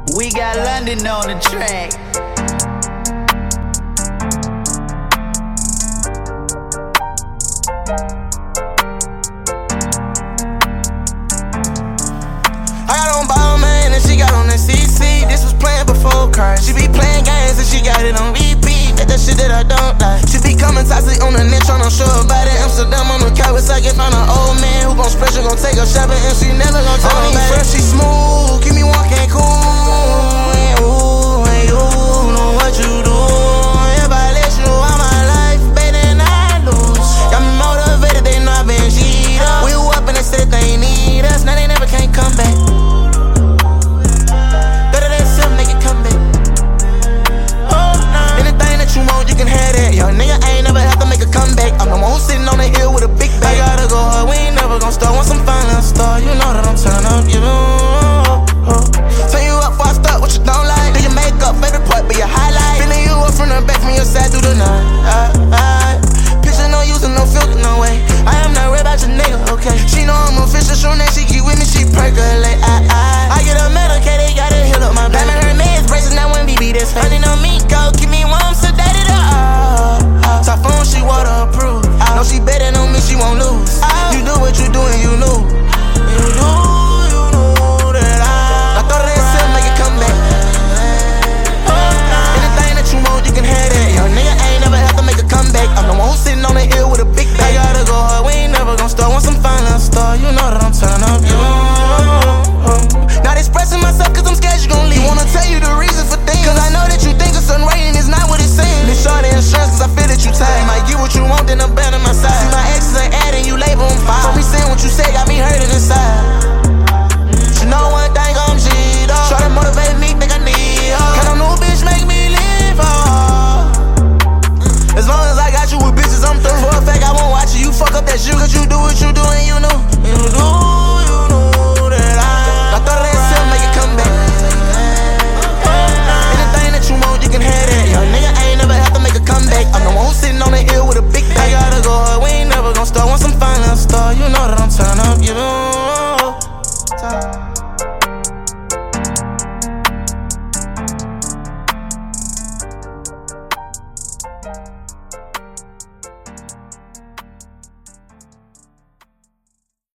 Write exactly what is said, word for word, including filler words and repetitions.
We got London on the track. I got on ball, man, and she got on that C C. This was playing before cars. She be playing games and she got it on repeat. That's the shit that I don't like. She be coming toxic on the net, tryna show her body. Amsterdam on the couch, I can find an old man who gon' spread, she gon' take her shopping, and she never gon' tell me. Fresh, she smooth.